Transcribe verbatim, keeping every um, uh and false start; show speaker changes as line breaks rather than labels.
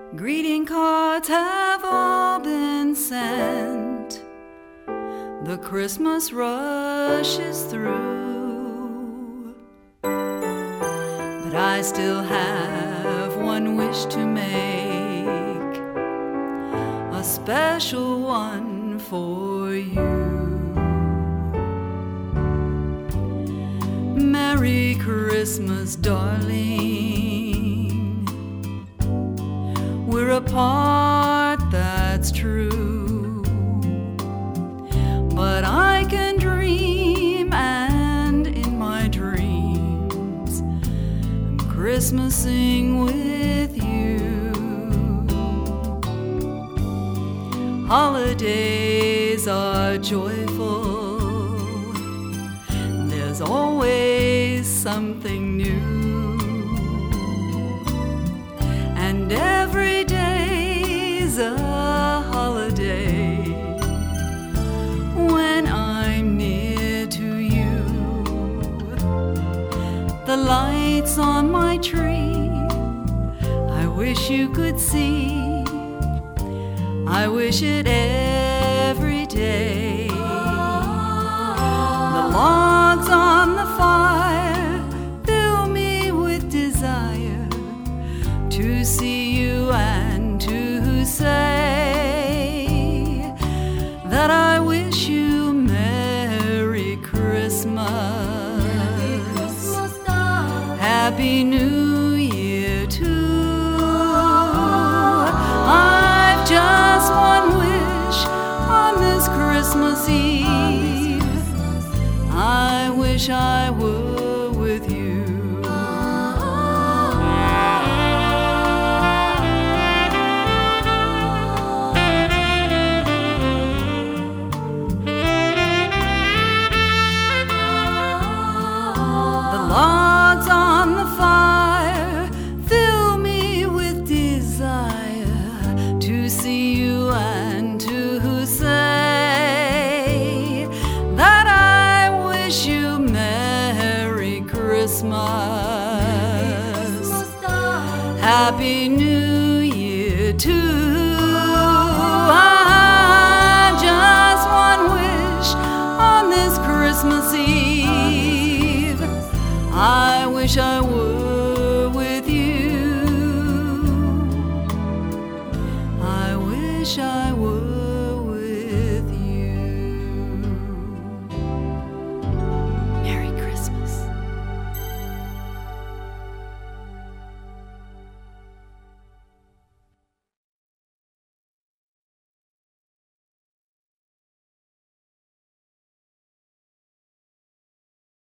Greeting cards have all been sent. The Christmas rush is through, but I still have one wish to make, a special one for you. Merry Christmas, darling. We're apart, that's true, but I can dream, and in my dreams I'm Christmasing with you. Holidays are joyful, there's always something new, and every day's a holiday when I'm near to you. The lights on my tree, I wish you could see, I wish it every day. The logs on the fire fill me with desire to see you and to say that I wish you Merry Christmas. Merry Christmas, darling. Happy New Year too. I've just one wish on this Christmas Eve. I wish I were with you. Logs on the fire fill me with desire to see you and to say that I wish you Merry Christmas, Happy New Year too. I've just one wish on this Christmas Eve, I wish I would